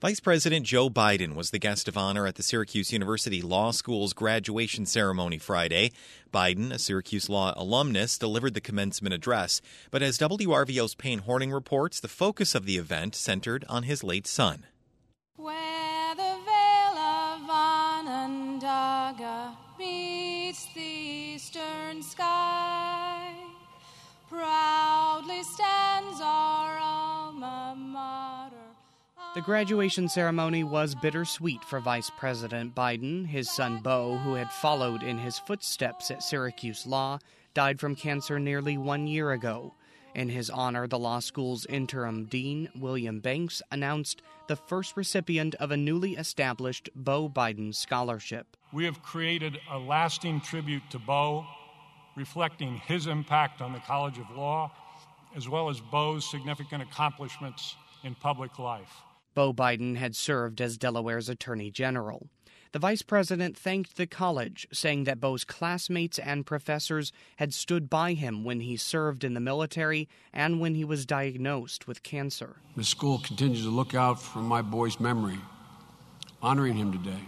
Vice President Joe Biden was the guest of honor at the Syracuse University Law School's graduation ceremony Friday. Biden, a Syracuse Law alumnus, delivered the commencement address. But as WRVO's Payne Horning reports, the focus of the event centered on his late son. Where the vale of Onondaga meets the eastern sky, proudly stands our alma mater. The graduation ceremony was bittersweet for Vice President Biden. His son Beau, who had followed in his footsteps at Syracuse Law, died from cancer nearly 1 year ago. In his honor, the law school's interim dean, William Banks, announced the first recipient of a newly established Beau Biden Scholarship. We have created a lasting tribute to Beau, reflecting his impact on the College of Law, as well as Beau's significant accomplishments in public life. Beau Biden had served as Delaware's Attorney General. The vice president thanked the college, saying that Beau's classmates and professors had stood by him when he served in the military and when he was diagnosed with cancer. The school continues to look out for my boy's memory, honoring him today,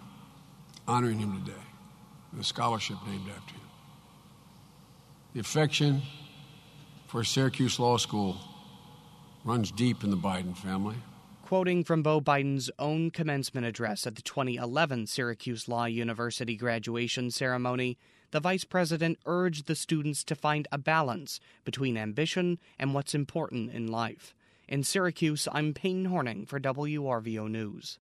with a scholarship named after him. The affection for Syracuse Law School runs deep in the Biden family. Quoting from Beau Biden's own commencement address at the 2011 Syracuse Law University graduation ceremony, the vice president urged the students to find a balance between ambition and what's important in life. In Syracuse, I'm Payne Horning for WRVO News.